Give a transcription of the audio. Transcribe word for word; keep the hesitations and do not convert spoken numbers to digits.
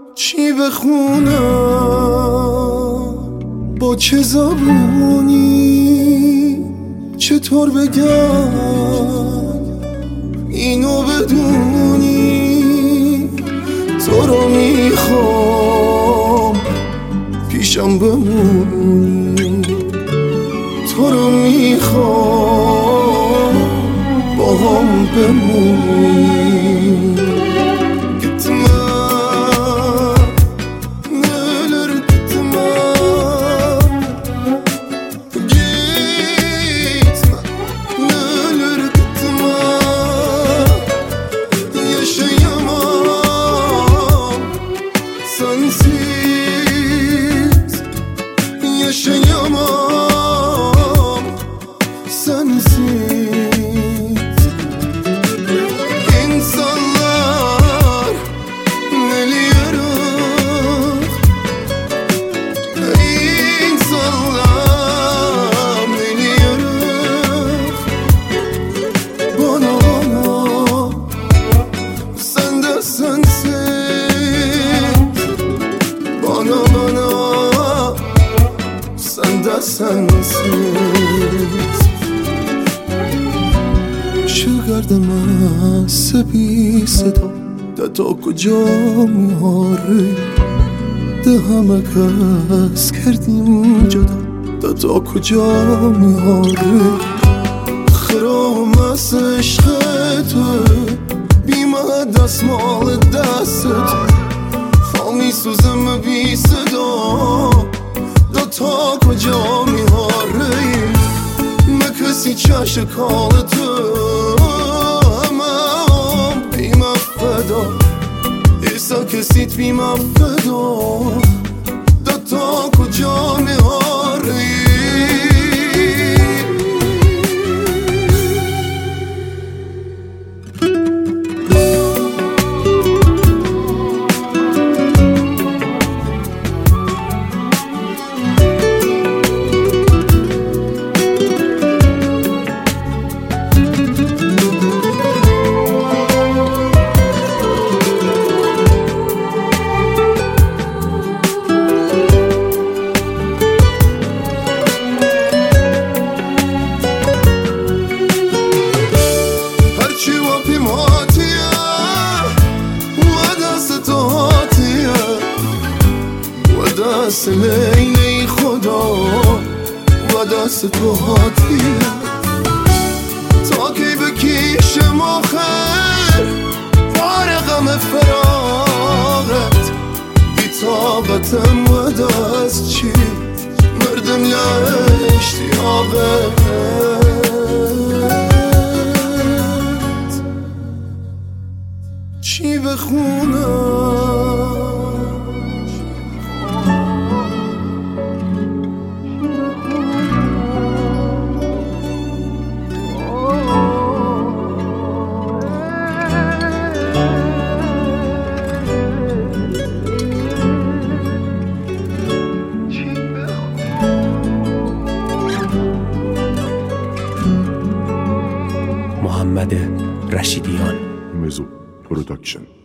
چی بخونم با چه زبونی، چطور بگم اینو بدونی، تو رو میخوام پیشم بمونی، تو رو میخوام با هم بمونی. Yaşayamam sensiz. İnsanlar neliyorum, İnsanlar neliyorum. Bana bana sen de sensiz. Bana bana sen de sensiz. شگرد مست بی صدا ده تا کجا میاری، ده همه کس کردیم جدا ده تا کجا میاری. خرام از عشق تو بیمه دستمال دستت، خامی سوزم بی صدا ده تا کجا میاری. مکسی چش کال تو همم بیمه فدا، ایسا کسیت بیمه فدا ده تا کجا میاری. دست لیلی خدا و دست تو هاتیه، تا کی بکیشم آخر فارغم فراغت. بی طاقتم و دست چی مردم لاشتیاقت. چی بخونم محمد رشیدیان. مزو پروداکشن.